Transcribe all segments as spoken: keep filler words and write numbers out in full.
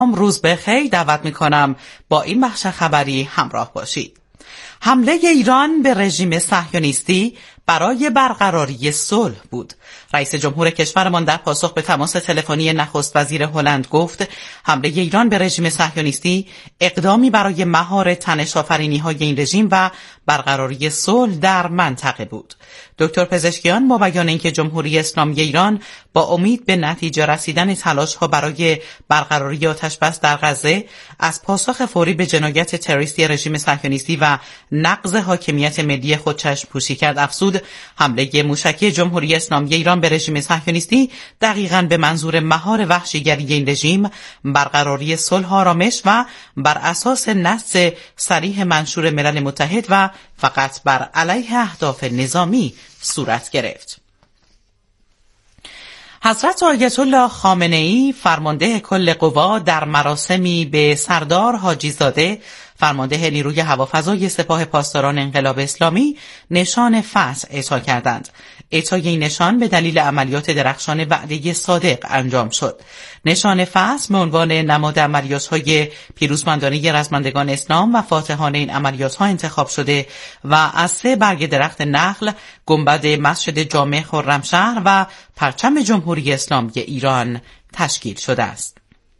روز بخیر، دعوت میکنم با این بخش خبری همراه باشید. حمله ایران به رژیم صهیونیستی برای برقراری صلح بود. رئیس جمهور کشورمان در پاسخ به تماس تلفنی نخست وزیر هلند گفت حمله ایران به رژیم صهیونیستی اقدامی برای مهار تنش‌آفرینی‌های این رژیم و برقراری صلح در منطقه بود. دکتر پزشکیان با بیان اینکه جمهوری اسلامی ایران با امید به نتیجه رسیدن تلاش‌ها برای برقراری آتش‌بس در غزه از پاسخ فوری به جنایت تروریستی رژیم صهیونیستی و نقض حاکمیت ملی خود چشم‌پوشی کرد، افزود حمله موشکی جمهوری اسلامی ایران به رژیم صهیونیستی دقیقاً به منظور مهار وحشیگری این رژیم، برقراری صلح و آرامش و بر اساس نص صریح منشور ملل متحد و فقط بر علیه اهداف نظامی صورت گرفت. حضرت آیت الله خامنه‌ای فرمانده کل قوا در مراسمی به سردار حاجی زاده فرمانده نیروی هوافضای سپاه پاسداران انقلاب اسلامی نشان فتح اعطا کردند. اعطای این نشان به دلیل عملیات درخشان وعده صادق انجام شد. نشان فتح به عنوان نماد عملیات‌های پیروزمندانه رزمندگان اسلام و فاتحان این عملیات‌ها انتخاب شده و از سه برگ درخت نخل، گنبد مسجد جامع خرمشهر و پرچم جمهوری اسلامی ایران تشکیل شده است.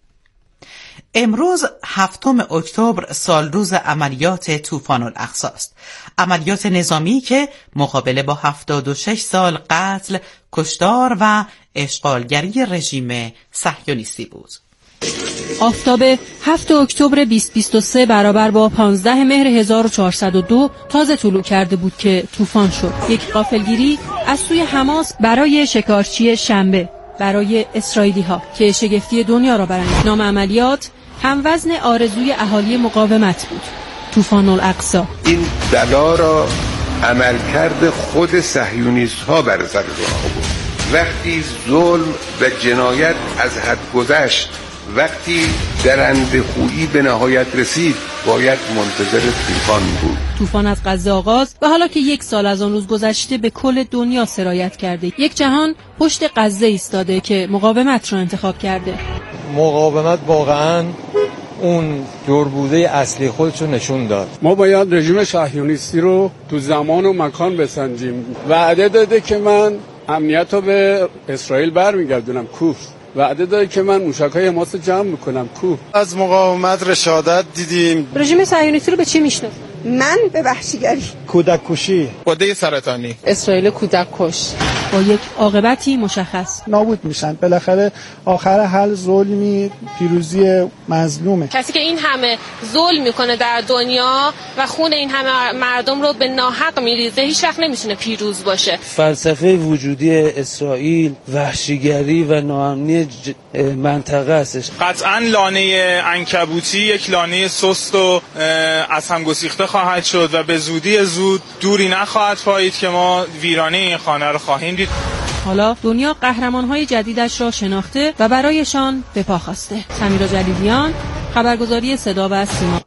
امروز هفتم اکتبر سال روز عملیات طوفان الاقصی است. عملیات نظامی که مقابله با هفتاد و شش سال قتل، کشتار و اشغالگری رژیم صهیونیستی بود. آفتاب هفتم اکتبر بیست بیست و سه برابر با پانزده مهر هزار و چهارصد و دو تازه طلوع کرده بود که طوفان شد. یک غافلگیری از سوی حماس برای شکارچی شنبه برای اسرائیلی ها که شگفتی دنیا را برانگیخت. نام عملیات هم وزن آرزوی اهالی مقاومت بود، طوفان الاقصی. این بلا را عملکرد خود صهیونیست ها بر سر راه بود. وقتی ظلم و جنایت از حد گذشت، وقتی درنده‌خویی به نهایت رسید، باید منتظر طوفان بود. طوفان از غزه آغاز و حالا که یک سال از آن روز گذشته به کل دنیا سرایت کرده. یک جهان پشت غزه ایستاده که مقاومت را انتخاب کرده. مقاومت واقعاً اون جربوده اصلی خودشو نشون داد. ما باید رژیم صهیونیستی رو تو زمان و مکان بسنجیم. وعده داده که من امنیت رو به اسرائیل برمیگردونم، کوه. وعده داده که من موشک‌های حماس جمع میکنم، کوه. از مقاومت رشادت دیدیم. رژیم صهیونیستی رو به چی میشناسه؟ من به وحشیگری، کودک کشی، غده سرطانی، اسرائیل کودک کش. با یک عاقبتی مشخص نابود میشن. بالاخره آخر حل ظلمی، پیروزی مظلومه. کسی که این همه ظلم میکنه در دنیا و خون این همه مردم رو به ناحق میریزه هیچ وقت نمیتونه پیروز باشه. فلسفه وجودی اسرائیل وحشیگری و ناامنی ج... منطقه هستش. قطعاً لانه عنکبوتی یک لانه سست و از هم گسیخته خواهد شد و به زودی زود دوری نخواهد پایید که ما ویرانه این خانه رو خواهیم دید. حالا دنیا قهرمان‌های جدیدش را شناخته و برایشان به پا خواسته. سمیرا جلیلیان، خبرگزاری صدا و سیما.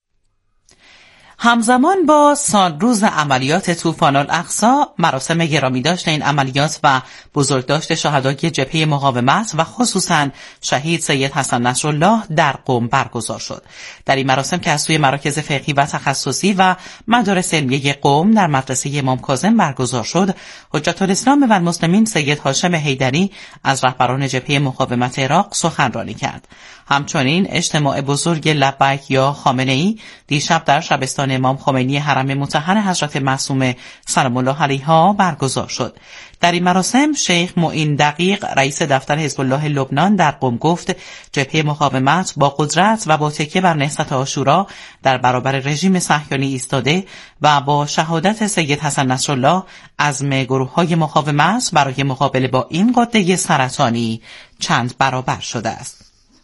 همزمان با سالروز عملیات طوفان الاقصی، مراسم گرامیداشت این عملیات و بزرگداشت شهدای جبهه مقاومت و خصوصاً شهید سید حسن نصرالله در قم برگزار شد. در این مراسم که از سوی مراکز فقهی و تخصصی و مدارس علمیه قم در مدرسه امام کاظم برگزار شد، حجت الاسلام و المسلمین سید هاشم حیدری از رهبران جبهه مقاومت عراق سخنرانی کرد. همچنین اجتماع بزرگ لبیک یا خامنه‌ای دیشب در شبستان امام خمینی حرم مطهر حضرت معصومه سلام الله علیها برگزار شد. در این مراسم شیخ معین دقیق رئیس دفتر حزب الله لبنان در قم گفت جبهه مقاومت با قدرت و با تکیه بر نهضت عاشورا در برابر رژیم صهیونی ایستاده و با شهادت سید حسن نصرالله عزم گروه‌های مقاومت برای مقابله با این غده سرطانی چند برابر شده است.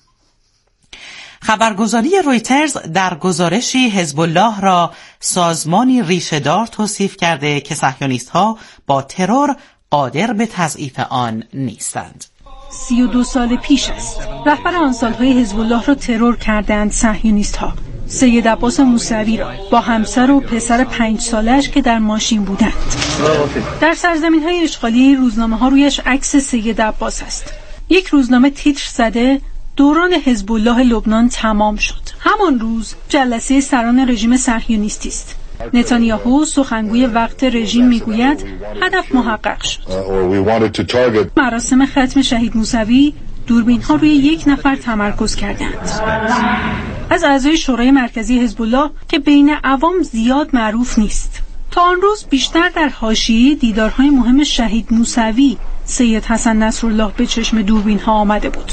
خبرگزاری رویترز در گزارشی حزب الله را سازمانی ریشه‌دار توصیف کرده که صهیونیست‌ها با ترور قادر به تضعیف آن نیستند. سی و دو سال پیش است رهبر آن سالهای حزب الله را ترور کردند صهیونیست‌ها. سید عباس موسوی را با همسر و پسر پنج سالش که در ماشین بودند. در سرزمین‌های اشغالی روزنامه‌ها رویش عکس سید عباس است. یک روزنامه تیتر زده دوران حزب الله لبنان تمام شد. همان روز جلسه سران رژیم صهیونیستی است. نتانیاهو سخنگوی وقت رژیم میگوید هدف محقق شد. مراسم ختم شهید موسوی دوربین ها روی یک نفر تمرکز کردند. از اعضای شورای مرکزی حزب الله که بین عوام زیاد معروف نیست. تا آن روز بیشتر در حاشیه دیدارهای مهم شهید موسوی سید حسن نصرالله به چشم دوربین ها آمده بود.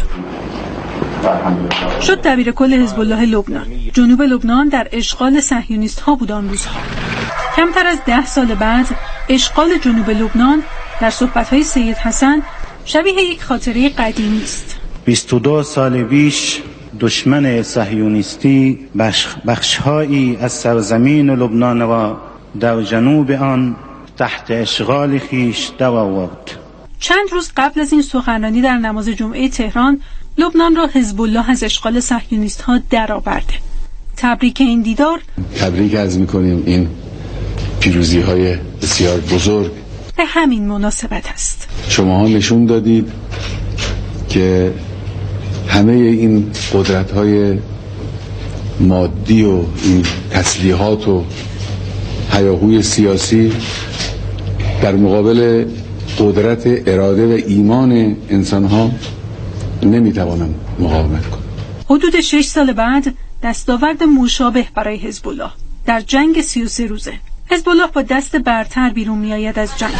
شد دبیر کل حزب الله لبنان. جنوب لبنان در اشغال صهیونیست ها بود آن روزها. کمتر از ده سال بعد اشغال جنوب لبنان در صحبت‌های سید حسن شبیه یک خاطره قدیمی است. بیست و دو سال پیش دشمن صهیونیستی بخش بخش‌هایی از سرزمین لبنان را در جنوب آن تحت اشغال خیش درآورد. چند روز قبل از این سخنرانی در نماز جمعه تهران لبنان را حزب الله از اشغال صهیونیست‌ها درآورده. تبریک این دیدار. تبریک عرض می‌کنیم این پیروزی‌های بسیار بزرگ به همین مناسبت است. شماها نشون دادید که همه این قدرت‌های مادی و این تسلیحات و هیاهوی سیاسی در مقابل قدرت اراده و ایمان انسان‌ها نمی‌توانند مقاومت کنند. حدود شش سال بعد دستاورد مشابه برای حزب الله در جنگ سی و سه روزه. حزب الله با دست برتر بیرون می‌آید از جنگ.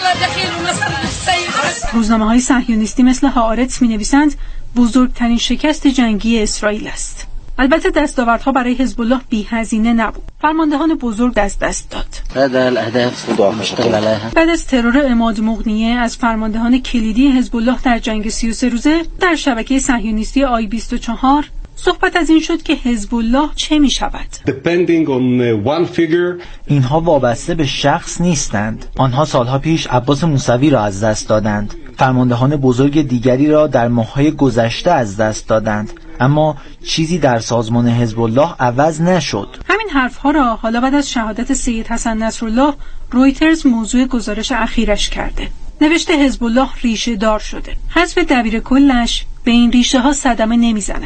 روزنامه‌های صهیونیستی مثل هآرتس می‌نویسند بزرگترین شکست جنگی اسرائیل است. البته دستاوردها برای حزب الله بی‌هزینه نبود. فرماندهان بزرگ دست دست داد. بعد از ترور عماد مغنیه از فرماندهان کلیدی حزب الله در جنگ سی و سه روزه در شبکه صهیونیستی آی بیست و چهار صحبت از این شد که حزب الله چه می شود. اینها وابسته به شخص نیستند. آنها سالها پیش عباس موسوی را از دست دادند. فرماندهان بزرگ دیگری را در ماه‌های گذشته از دست دادند. اما چیزی در سازمان حزب الله عوض نشد. همین حرفها را حالا بعد از شهادت سید حسن نصرالله رویترز موضوع گزارش اخیرش کرده. نوشته حزب الله ریشه دار شده. حذف دبیر کلش به این ریشه ها صدمه نمیزند.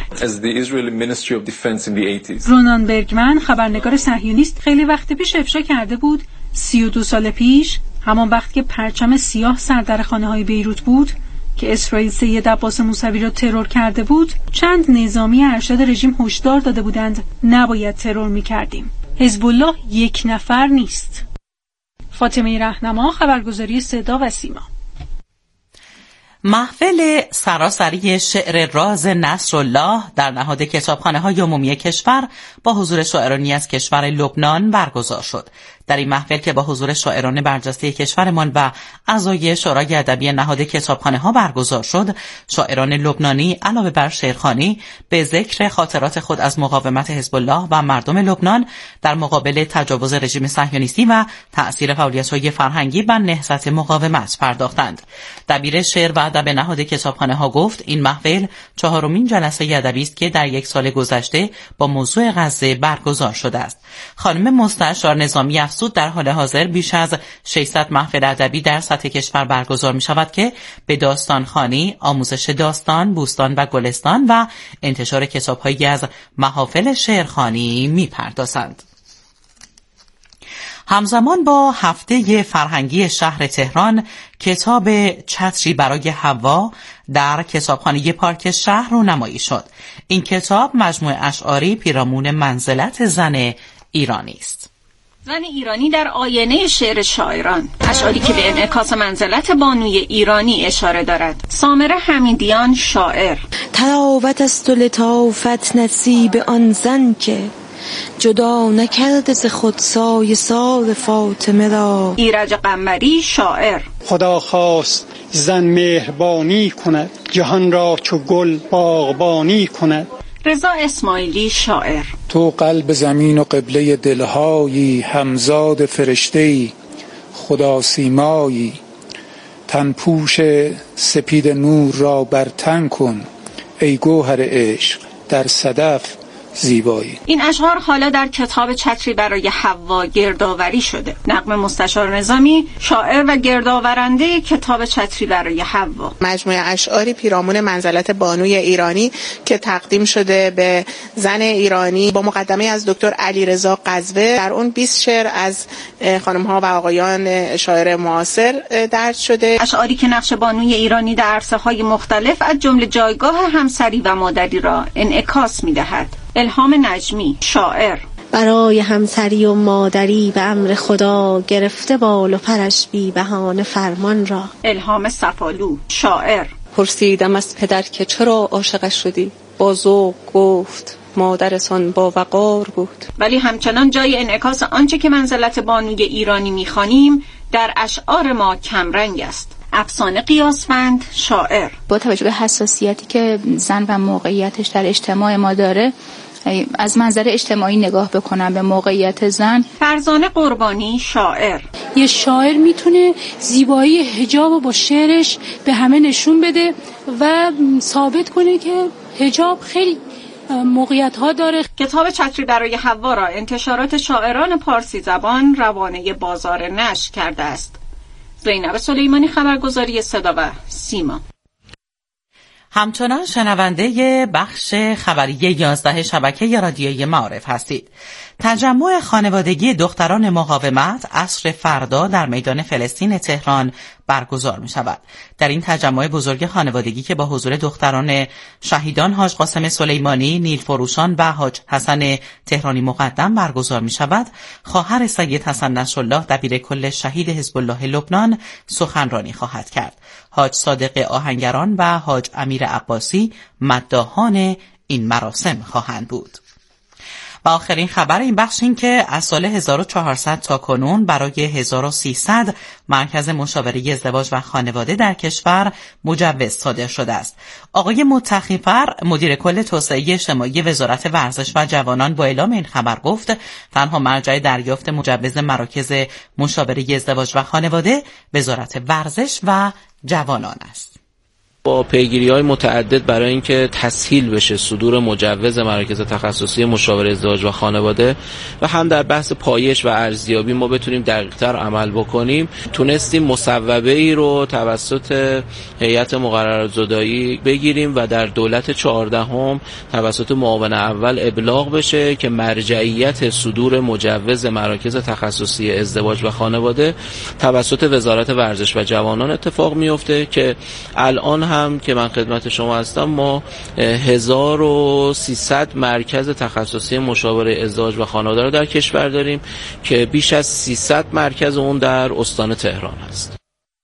رونان برگمن خبرنگار صهیونیست خیلی وقت پیش افشا کرده بود سی و دو سال پیش همان وقت که پرچم سیاه سر در خانه های بیروت بود که اسرائیل سید عباس موسوی را ترور کرده بود، چند نظامی ارشد رژیم هشدار داده بودند نباید ترور می‌کردیم. حزب الله یک نفر نیست. فاطمه رهنما، خبرگزاری صدا و سیما. محفل سراسری شعر راز نصرالله در نهاد کتابخانه‌های عمومی کشور با حضور شاعرانی از کشور لبنان برگزار شد. در این محفل که با حضور شاعران برجسته کشورمان و اعضای شورای ادبی نهاد کتابخانه‌ها برگزار شد، شاعران لبنانی علاوه بر شعرخوانی به ذکر خاطرات خود از مقاومت حزب الله و مردم لبنان در مقابل تجاوز رژیم صهیونیستی و تأثیر فعالیت‌های فرهنگی و نهضت مقاومت پرداختند. دبیر شعر و ادب نهاد کتابخانه‌ها گفت این محفل چهارمین جلسه ادبی است که در یک سال گذشته با موضوع غزه برگزار شده است. خانم مستشار نظامی افزود در حال حاضر بیش از ششصد محفل ادبی در سطح کشور برگزار می شود که به داستانخوانی، آموزش داستان، بوستان و گلستان و انتشار کتاب‌هایی از محافل شعرخوانی می پردازند. همزمان با هفته فرهنگی شهر تهران، کتاب چتری برای حوا در کتابخانه پارک شهر رونمایی شد. این کتاب مجموعه اشعاری پیرامون منزلت زن ایرانی است. زن ایرانی در آینه شعر شاعران، اشعاری که به انعکاس منزلت بانوی ایرانی اشاره دارد. سامره حمیدیان، شاعر: تراوت است و لطافت نصیب آن زن که جدا نکرده ز خود سایه سار فاطمه را. ایرج قمری، شاعر: خدا خواست زن مهربانی کند، جهان را چو گل باغبانی کند. رضا اسماعیلی، شاعر: تو قلب زمین و قبله دلهایی، همزاد فرشته‌ای خدا سیمایی. تن پوش سپید نور را بر تن کن، ای گوهر عشق در صدف زیبایی. این اشعار حالا در کتاب چتری برای حوا گردآوری شده. نغمه مستشار نظامی، شاعر و گردآورنده کتاب چتری برای حوا. مجموعه اشعاری پیرامون منزلت بانوی ایرانی که تقدیم شده به زن ایرانی با مقدمه از دکتر علیرضا قزوه. در اون بیست شعر از خانم‌ها و آقایان شاعر معاصر درج شده. اشعاری که نقش بانوی ایرانی در عرصه‌های مختلف از جمله جایگاه همسری و مادری را انعکاس می‌دهد. الهام نجمی، شاعر: برای همسری و مادری به امر خدا گرفته بال و پرش بی بهانه فرمان را. الهام صفالو، شاعر: پرسیدم از پدر که چرا عاشقش شدی، با ذوق گفت مادرتان با وقار بود. ولی همچنان جای انعکاس آنچه که منزلت بانوی ایرانی می‌خوانیم در اشعار ما کمرنگ است. افسانه قیاسفند، شاعر: با توجه به حساسیتی که زن و موقعیتش در اجتماع ما داره، از منظر اجتماعی نگاه بکنم به موقعیت زن. فرزانه قربانی، شاعر: یه شاعر میتونه زیبایی حجاب رو با شعرش به همه نشون بده و ثابت کنه که حجاب خیلی موقعیت ها داره. کتاب چتری برای حوا را انتشارات شاعران پارسی زبان روانه بازار نشر کرده است. زینب سلیمانی، خبرگزاری صدا و سیما. همچنان شنونده بخش خبری یازده شبکه رادیویی معارف هستید. تجمع خانوادگی دختران مقاومت عصر فردا در میدان فلسطین تهران برگزار می شود. در این تجمع بزرگ خانوادگی که با حضور دختران شهیدان حاج قاسم سلیمانی، نیل فروشان و حاج حسن تهرانی مقدم برگزار می شود، خواهر سید حسن نصرالله دبیر کل شهید حزب الله لبنان سخنرانی خواهد کرد. حاج صادق آهنگران و حاج امیر عباسی مداحان این مراسم خواهند بود. و آخرین خبر این بخش این که از سال هزار و چهارصد تا کنون برای هزار و سیصد مرکز مشاوره ازدواج و خانواده در کشور مجوز صادر شده است. آقای متقی‌فر مدیر کل توسعه اجتماعی وزارت ورزش و جوانان با اعلام این خبر گفت تنها مرجع دریافت مجوز مراکز مشاوره ازدواج و خانواده وزارت ورزش و جوانان است. با پیگیری‌های متعدد برای اینکه تسهیل بشه صدور مجوز مراکز تخصصی مشاوره ازدواج و خانواده و هم در بحث پایش و ارزیابی ما بتونیم دقیق‌تر عمل بکنیم، تونستیم مصوبه‌ای رو توسط هیئت مقررات زدایی بگیریم و در دولت چهاردهم توسط معاون اول ابلاغ بشه که مرجعیت صدور مجوز مراکز تخصصی ازدواج و خانواده توسط وزارت ورزش و جوانان اتفاق میفته که الان هم که من خدمت شما هستم ما هزار و سیصد مرکز تخصصی مشاوره ازدواج و خانواده رو در کشور داریم که بیش از سیصد مرکز اون در استان تهران هست.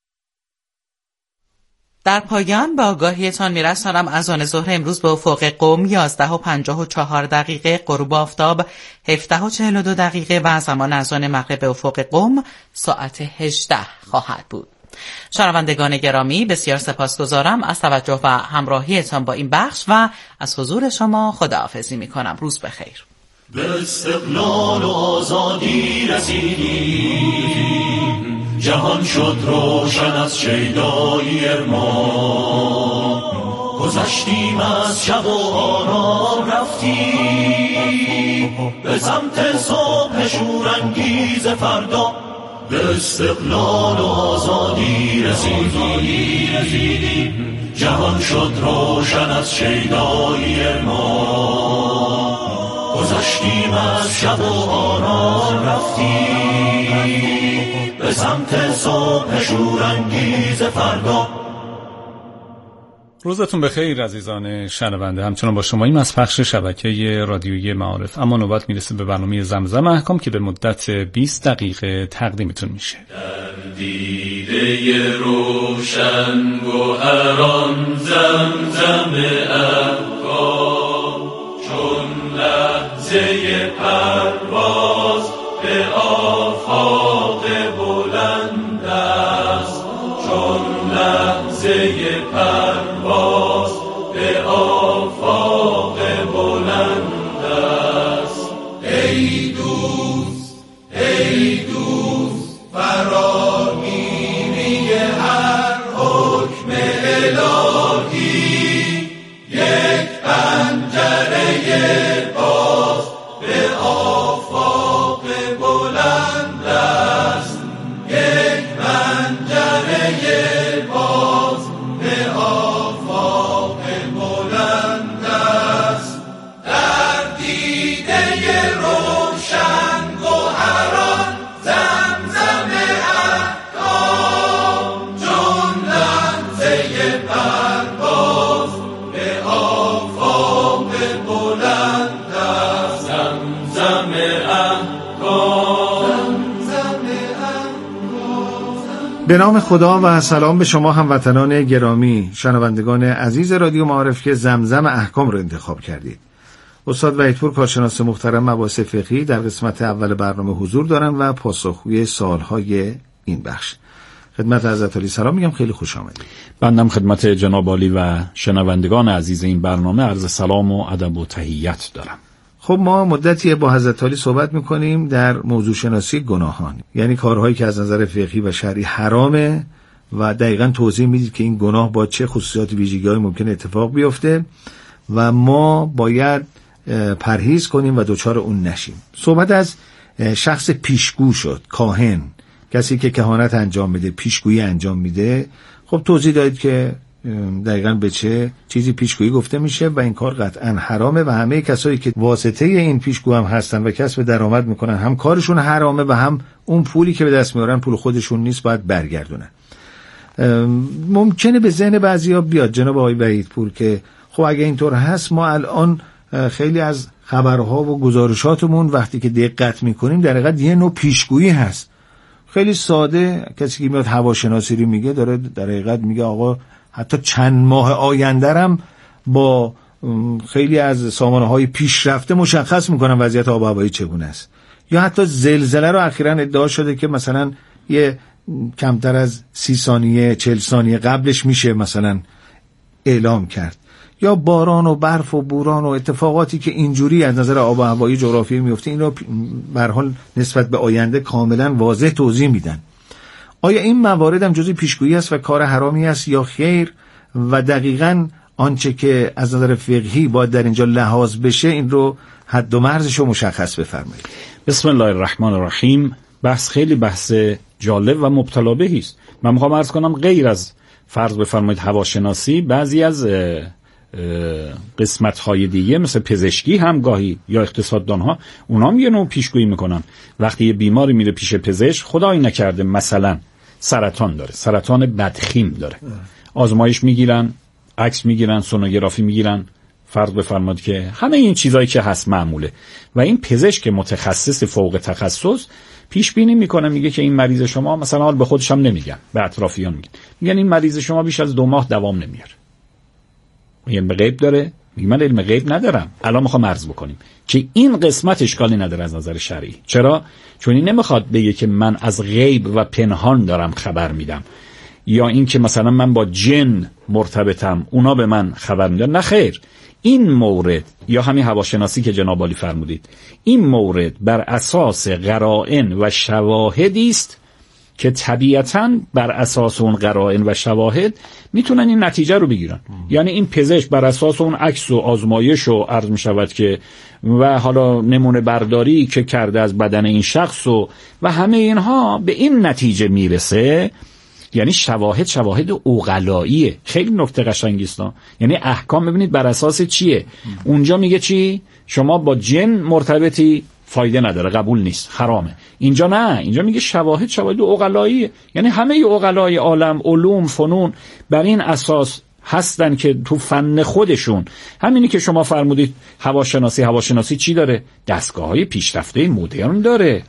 در پایان به آگاهیتان می‌رسانم از آن ظهر امروز به افق قم یازده و پنجاه و چهار دقیقه، غروب آفتاب هفده و چهل و دو دقیقه و زمان اذان مغرب به افق قم ساعت هجده خواهد بود. شنوندگان گرامی بسیار سپاسگزارم از توجه و همراهیتان با این بخش و از حضور شما خداحافظی می‌کنم. روز بخیر. به استقلال و آزادی رسیدیم، جهان شد روشن از شیدایی ارمان، گذشتیم از شب و آرام رفتیم به سمت صبح شورانگیز فردا. به استقلال و آزادی رسیدیم، جهان شد روشن از شیدایی ارمان، گذشتیم از شب و آرام رفتیم به سمت صبح شورانگیز فردا. روزتون بخیر عزیزان شنونده، همچنان با شماییم از پخش شبکه رادیویی معارف. اما نوبت میرسه به برنامه زمزم احکام که به مدت بیست دقیقه تقدیمتون میشه. در دیده روشن گوهران زمزم احکام، چون لحظه پرواز به آفاق بلند است، چون لحظه پرواز به آفاق بلند است. ای دوست ای دوست فرامینی هر حکم الهی، یک پنجره با به نام خدا و سلام به شما هموطنان گرامی، شنوندگان عزیز رادیو معارف که زمزم احکام رو انتخاب کردید. استاد وحیدپور کارشناس محترم مباحث فقهی در قسمت اول برنامه حضور دارن و پاسخگوی سوالهای این بخش. خدمت حضرت علی سلام میگم، خیلی خوش آمدید. بندم خدمت جناب عالی و شنوندگان عزیز این برنامه عرض سلام و ادب و تحیت دارم. خب ما مدتی با حضرت علی صحبت میکنیم در موضوع شناسی گناهان، یعنی کارهایی که از نظر فقهی و شرعی حرامه و دقیقاً توضیح میدید که این گناه با چه خصوصیات ویژگی‌های ممکن اتفاق بیفته و ما باید پرهیز کنیم و دوچار اون نشیم. صحبت از شخص پیشگو شد، کاهن، کسی که کهانت انجام میده، پیشگویی انجام میده. خب توضیح دادید که دقیقاً به چه چیزی پیشگویی گفته میشه و این کار قطعاً حرامه و همه کسایی که واسطه این پیشگو هم هستن و کسب درآمد میکنن هم کارشون حرامه و هم اون پولی که به دست میارن پول خودشون نیست، باید برگردونن. ممکنه به ذهن بعضیا بیاد جناب آقای وحیدپور که خب اگه اینطور هست ما الان خیلی از خبرها و گزارشاتمون وقتی که دقت میکنیم در حقیقت یه نوع پیشگویی هست. خیلی ساده کسی که میاد هواشناسی رو میگه داره در حقیقت میگه آقا حتی چند ماه آینده‌ام با خیلی از سامانه‌های پیشرفته مشخص میکنن وضعیت آب و هوایی چگونه است. یا حتی زلزله رو اخیراً ادعا شده که مثلا یه کمتر از سی ثانیه چهل ثانیه قبلش میشه مثلا اعلام کرد. یا باران و برف و بوران و اتفاقاتی که اینجوری از نظر آب و هوایی جغرافیایی میفته، این رو به هر حال نسبت به آینده کاملا واضح توضیح میدن. آیا این موارد هم جزء پیشگویی است و کار حرامی است یا خیر؟ و دقیقاً آنچه که از نظر فقهی باید در اینجا لحاظ بشه این رو حد و مرزش رو مشخص بفرمایید. بسم الله الرحمن الرحیم. بحث خیلی بحث جالب و مبتلا بهی است. من میخوام عرض کنم غیر از فرض بفرمایید هواشناسی، بعضی از قسمت‌های دیگه مثل پزشکی هم گاهی یا اقتصاددان‌ها اونا هم یه نوع پیشگویی میکنن. وقتی یه بیماری میره پیش پزشک، خدایی نکرده مثلا سرطان داره، سرطان بدخیم داره، آزمایش میگیرن، عکس میگیرن، سونوگرافی میگیرن، فرض بفرمایید که همه این چیزایی که هست معموله و این پزشک متخصص فوق تخصص پیش بینی میکنه، میگه که این مریض شما مثلا، حال به خودش هم نمیگن، به اطرافیان میگن، میگن این مریض شما بیش از دو ماه دوام نمیاره. علم غیب داره؟ میگه من علم غیب ندارم. الان میخوام عرض بکنیم که این قسمت اشکالی نداره از نظر شرعی. چرا؟ چون این نمیخواد بگه که من از غیب و پنهان دارم خبر میدم یا این که مثلا من با جن مرتبطم اونا به من خبر میدن. نه خیر، این مورد یا همین هواشناسی که جناب عالی فرمودید، این مورد بر اساس قرائن و شواهدی است که طبیعتاً بر اساس اون قرائن و شواهد میتونن این نتیجه رو بگیرن. یعنی این پزشک بر اساس اون عکس و آزمایش و عرض میشود که و حالا نمونه برداری که کرده از بدن این شخص و و همه اینها به این نتیجه میرسه. یعنی شواهد شواهد عقلاییه. خیلی نکته قشنگی است. یعنی احکام ببینید بر اساس چیه. اونجا میگه چی؟ شما با جن مرتبطی، فایده نداره، قبول نیست، حرامه. اینجا نه، اینجا میگه شواهد شواهد عقلاییه. یعنی همه عقلای عالم، علوم، فنون بر این اساس هستن که تو فن خودشون، همینی که شما فرمودید هواشناسی، هواشناسی چی داره؟ دستگاه‌های پیشرفته مدرن داره،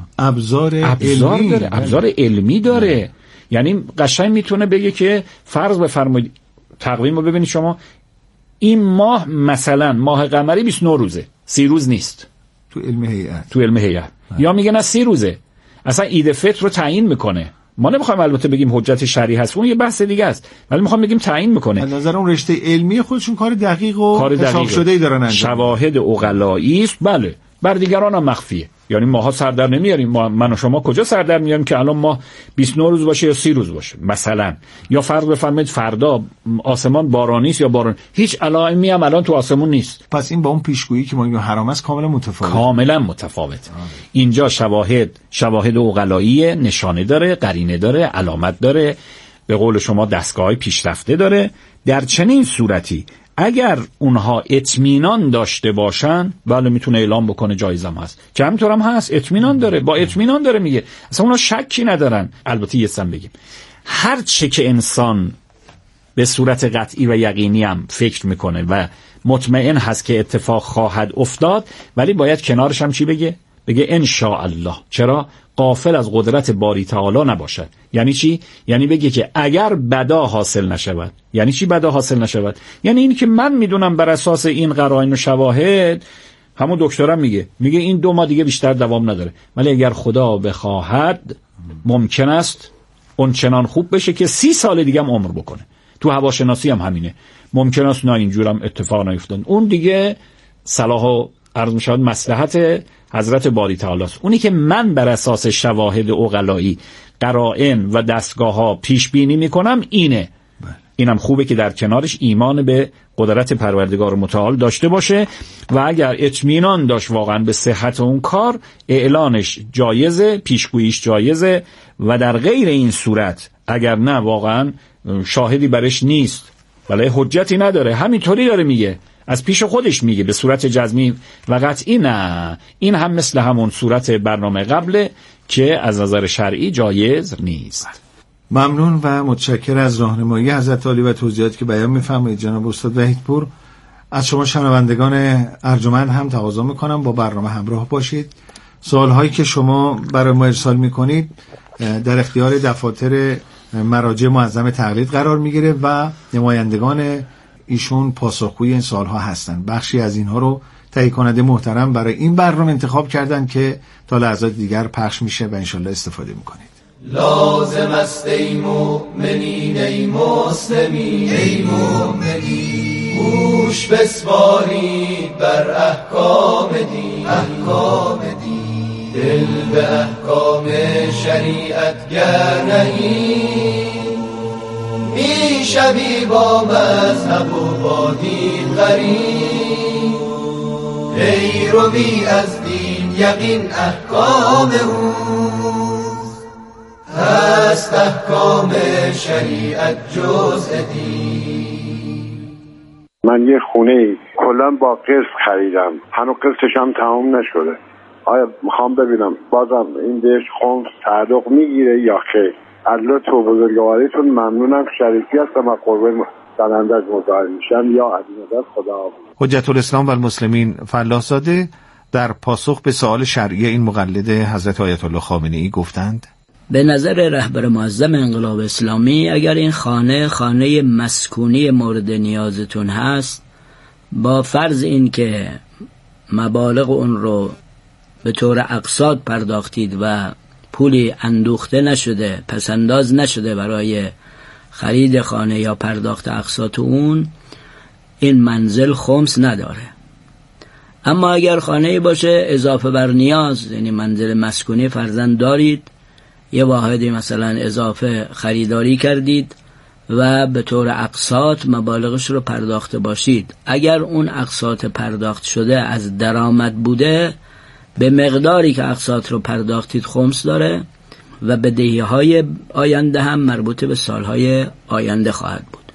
ابزار ابزار علمی داره، ابزار علمی داره. یعنی قشنگ میتونه بگه که فرض بفرمایید تقویم رو ببینید شما، این ماه مثلا ماه قمری بیست و نه روزه، سی روز نیست تو علم هیئت، تو علم هیئت یا میگن از سی روزه. اصلا عید فطر رو تعیین میکنه. ما نمیخوایم البته بگیم حجت شرعی هست، اون یه بحث دیگه است، ولی میخوام بگیم تعیین میکنه. از نظر اون رشته علمی خودشون کار دقیق و کار حساب شده‌ای دارن انجام. شواهد عقلایی است، بله، بر دیگران هم مخفیه. یعنی ماها سر در نمیاریم، ما من و شما کجا سر در میاریم که الان ماه بیست و نه روز باشه یا سی روز باشه مثلا. یا فرض بفرمایید فردا آسمان بارانی است یا باران، هیچ علائمی هم الان تو آسمون نیست. پس این با اون پیشگویی که ما میگیم حرام است کاملا متفاوت. کاملا متفاوت. اینجا شواهد شواهد عقلایی نشانه داره، قرینه داره، علامت داره، به قول شما دستگاه‌های پیشرفته داره. در چنین صورتی اگر اونها اطمینان داشته باشن، بله میتونه اعلام بکنه، جایزم هست که همینطور هم هست، اطمینان داره، با اطمینان داره میگه، اصلا اونا شکی ندارن. البته یه سم بگیم، هر چه که انسان به صورت قطعی و یقینی هم فکر میکنه و مطمئن هست که اتفاق خواهد افتاد، ولی باید کنارش هم چی بگه؟ بگه ان شاء الله. چرا؟ غافل از قدرت باری تعالی نباشد. یعنی چی؟ یعنی بگه که اگر بدا حاصل نشود. یعنی چی بدا حاصل نشود؟ یعنی این که من میدونم بر اساس این قرائن و شواهد، همون دکترم میگه میگه این دو ماه دیگه بیشتر دوام نداره، ولی اگر خدا بخواهد ممکن است اون چنان خوب بشه که سی سال دیگه هم عمر بکنه. تو هواشناسی هم همینه، ممکن است نه اینجورم اتفاق نیفتاد. اون دیگه صلاح و عرض میشود مصلحت حضرت باری تعالی است. اونی که من بر اساس شواهد عقلایی، قرائن و دستگاه ها پیش بینی میکنم اینه. اینم خوبه که در کنارش ایمان به قدرت پروردگار متعال داشته باشه و اگر اطمینان داشت واقعا به صحت اون کار، اعلانش جایزه، پیشگوییش جایزه. و در غیر این صورت اگر نه واقعا شاهدی برش نیست، ولی حجتی نداره، همینطوری داره میگه، از پیش خودش میگه به صورت جزمی و قطعی، نه، این هم مثل همون صورت برنامه قبله که از نظر شرعی جایز نیست. ممنون و متشکر از راهنمایی حضرت عالی و توضیحاتی که بیان می‌فرمایید جناب استاد وحیدپور. از شما شنوندگان ارجمند هم تقاضا میکنم با برنامه همراه باشید. سوالهایی که شما برای ما ارسال میکنید در اختیار دفاتر مراجع معظم تقلید قرار میگیره و نمایندگان ایشون پاسخگوی این سوالها هستند. بخشی از اینها رو تهیه کننده محترم برای این برنامه انتخاب کردن که تا لحظات دیگر پخش میشه و انشالله استفاده میکنید. لازم است ای مؤمنین ای مسلمین ای مؤمنین، گوش بسپارید بر احکام دین احکام دین، دل به احکام شریعت گر نهید، می شوی با مذهب و با دین غریب، پیروی از دین یقین احکام او هست، احکام شریعت جزء دین. من یه خونه کلا با قسط خریدم، هنوز قسطش هم تمام نشده. آیا میخوام ببینم بازم این دیش خمس تعلق میگیره یا خیر؟ از لطف و بزرگواریتون ممنونم. شریفی هستم و قربان سنندج مزاحم میشم یا عزیزت خدا. حجت الاسلام و المسلمین فلاح زاده در پاسخ به سوال شرعی این مقلد حضرت آیت الله خامنه‌ای گفتند: به نظر رهبر معظم انقلاب اسلامی اگر این خانه خانه مسکونی مورد نیازتون هست، با فرض این که مبالغ اون رو به طور اقساط پرداختید و پولی اندوخته نشده، پسنداز نشده برای خرید خانه یا پرداخت اقساط اون، این منزل خمس نداره. اما اگر خانه باشه اضافه بر نیاز، یعنی منزل مسکونی فرضاً دارید، یه واحدی مثلا اضافه خریداری کردید و به طور اقساط مبالغش رو پرداخته باشید، اگر اون اقساط پرداخت شده از درآمد بوده، به مقداری که اقساط رو پرداختید خمس داره و بدهی‌های آینده هم مربوط به سالهای آینده خواهد بود.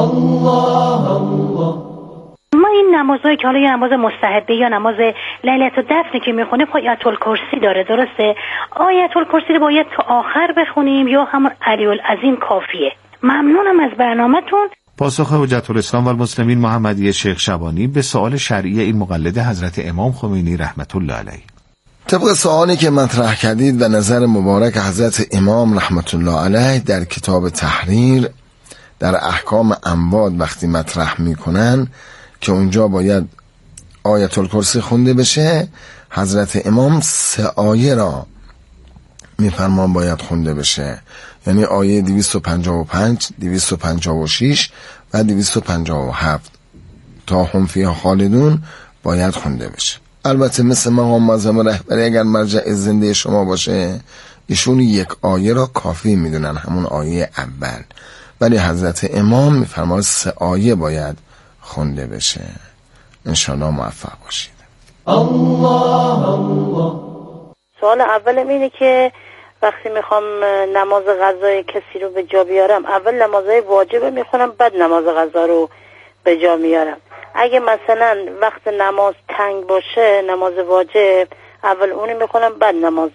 الله الله. ما این نمازهایی که حالا یا نماز مستحبه یا نماز لیلة الدفن که میخونه آیت الکرسی داره، درسته؟ آیت الکرسی رو باید تا آخر بخونیم یا همون علی العظیم کافیه؟ ممنونم از برنامه‌تون. پاسخ حجت الاسلام و المسلمین محمدی شیخ شبانی به سوال شرعی این مقلد حضرت امام خمینی رحمت الله علیه. طبق سوالی که مطرح کردید و نظر مبارک حضرت امام رحمت الله علیه در کتاب تحریر در احکام اموات وقتی مطرح میکنن که اونجا باید آیت الکرسی خونده بشه، حضرت امام سه آیه را میفرمان باید خونده بشه، یعنی آیه دویست و پنجاه و پنج، دویست و پنجاه و شش و دویست و پنجاه و هفت تا هم فیها خالدون باید خونده بشه. البته مثل مقام معظم رهبری اگر مرجع زنده شما باشه، ایشون یک آیه را کافی میدونن، همون آیه اول، ولی حضرت امام میفرمان سه آیه باید خونده بشه. انشاءالله موفق باشید. الله الله. سوال اولم اینه که وقتی میخوام نماز غذای کسی رو به جا بیارم، اول نمازهای واجبه میخونم بعد نماز غذا رو به جا میارم. اگه مثلا وقت نماز تنگ باشه، نماز واجب اول اونی میخونم بعد نماز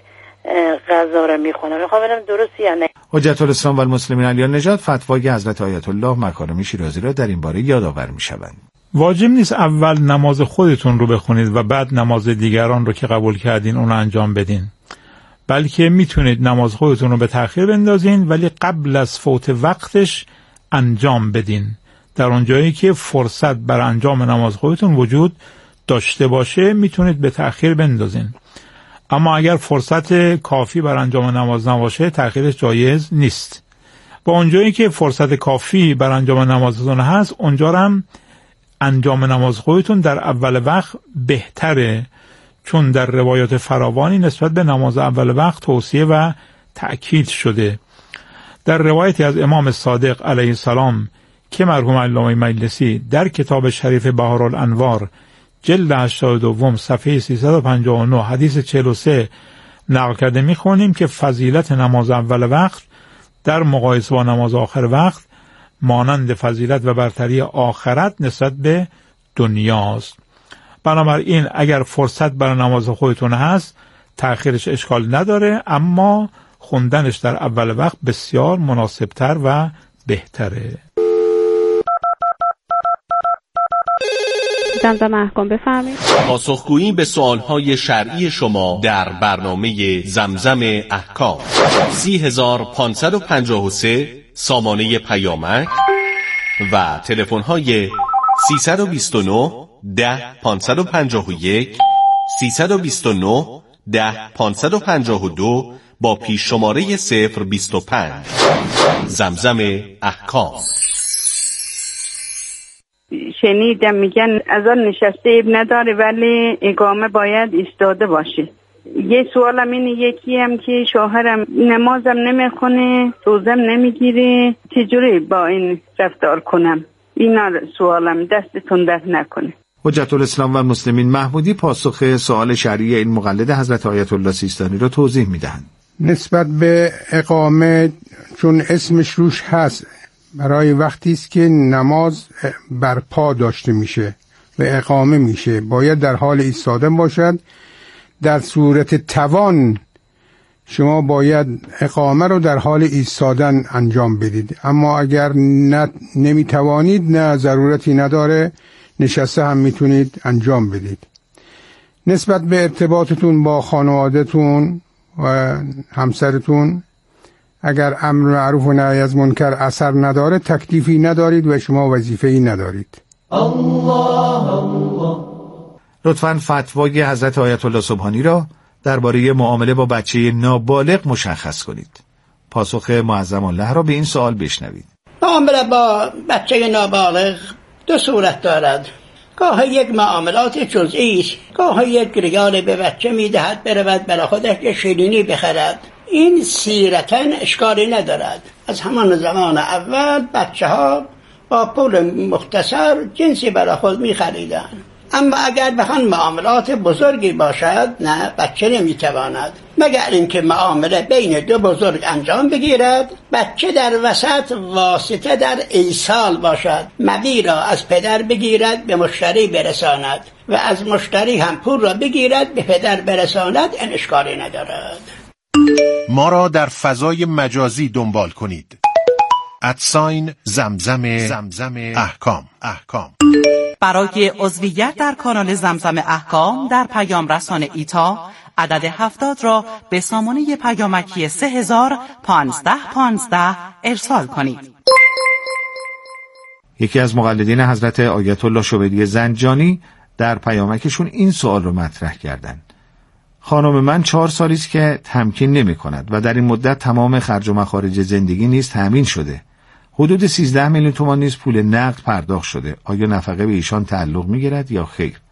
غذا رو میخونم. میخوام ببینم درست یا نه. حجت الاسلام و المسلمین علی نژاد فتوای حضرت آیت الله مکارمی شیرازی را در این باره یادآور میشوند. واجب نیست اول نماز خودتون رو بخونید و بعد نماز دیگران رو که قبول کردین اون رو انجام بدین، بلکه میتونید نماز خودتون رو به تأخیر بندازین ولی قبل از فوت وقتش انجام بدین، در اونجایی که فرصت بر انجام نماز خودتون وجود داشته باشه میتونید به تأخیر بندازین. اما اگر فرصت کافی بر انجام نماز نباشه تأخیرش جایز نیست. با اونجایی که فرصت کافی بر انجام نمازتون هست اونجا هم انجام نماز خودتون در اول وقت بهتره، چون در روایات فراوانی نسبت به نماز اول وقت توصیه و تأکید شده. در روایتی از امام صادق علیه السلام که مرحوم علامه مجلسی در کتاب شریف بهارالانوار جلد هشتاد و دو صفحه سیصد و پنجاه و نه حدیث چهل و سه نقل کرده میخونیم که فضیلت نماز اول وقت در مقایسه با نماز آخر وقت مانند فضیلت و برتری آخرت نسبت به دنیاست. بنابراین اگر فرصت برای نماز خودتون هست تأخیرش اشکال نداره، اما خوندنش در اول وقت بسیار مناسبتر و بهتره. زمزم احکام بفرمایید. پاسخگویی به سوالهای شرعی شما در برنامه زمزم احکام. سی هزار پانصد و پنجاه و سه سامانه پیامک و تلفن‌های سیصد و بیست و نه ده پانصد و پنجاه و یک، سیصد و بیست و نه ده پانصد و پنجاه و دو با پیش شماره صفر بیست و پنج. زمزم احکام. شنیدم میگن از آن نشسته ایب نداره ولی اقامه باید ایستاده باشه. یه سوالم اینه، یکی هم که شوهرم نمازم نمیخونه، روزم نمیگیره، چجوری با این رفتار کنم؟ اینا سوالم، دستتون درد نکنه. حجت الاسلام و مسلمین محمودی پاسخ سوال شرعی این مقلد حضرت آیت الله سیستانی رو توضیح میدهند. نسبت به اقامه، چون اسمش روش هست، برای وقتی است که نماز برپا داشته میشه و اقامه میشه باید در حال ایستادن باشد. در صورت توان شما باید اقامه رو در حال ایستادن انجام بدید، اما اگر نه نمیتوانید، نه ضرورتی نداره، نشسته هم میتونید انجام بدید. نسبت به ارتباطتون با خانواده‌تون و همسرتون، اگر امر معروف و نهی از منکر اثر نداره تکلیفی ندارید و شما وظیفه‌ای ندارید. الله الله. لطفاً فتوای حضرت آیت الله سبحانی را درباره معامله با بچه نابالغ مشخص کنید. پاسخ معظم الله را به این سوال بشنوید. معامله با بچه نابالغ دو صورت دارد. گاه یک معاملات جزئی است، گاه یک ریال به بچه میدهد برود برای خودش یه شیرینی بخرد. این سیرتاً اشکالی ندارد. از همان زمان اول بچه ها با پول مختصر جنسی برای خود می خریدن. اما اگر بخوان معاملات بزرگی باشد، نه، بچه نمیتواند، مگر اینکه معامله بین دو بزرگ انجام بگیرد، بچه در وسط واسطه در ایصال باشد، مبی را از پدر بگیرد به مشتری برساند و از مشتری هم پول را بگیرد به پدر برساند، این اشکالی ندارد. ما را در فضای مجازی دنبال کنید. ادساین زمزم زمزم احکام احکام. برای عضویت در کانال زمزم احکام در پیام رسان ایتا عدد هفتاد را به سامانه پیامکی سه هزار پانصد و پانزده ارسال کنید. یکی از مقلدین حضرت آیت الله شبیدی زنجانی در پیامکشون این سوال رو مطرح کردند. خانم من چهار سالی است که تمکین نمی کند و در این مدت تمام خرج و مخارج زندگی نیز تامین شده. حدود سیزده میلیون تومان نیز پول نقد پرداخت شده. آیا نفقه به ایشان تعلق می گیرد یا خیر؟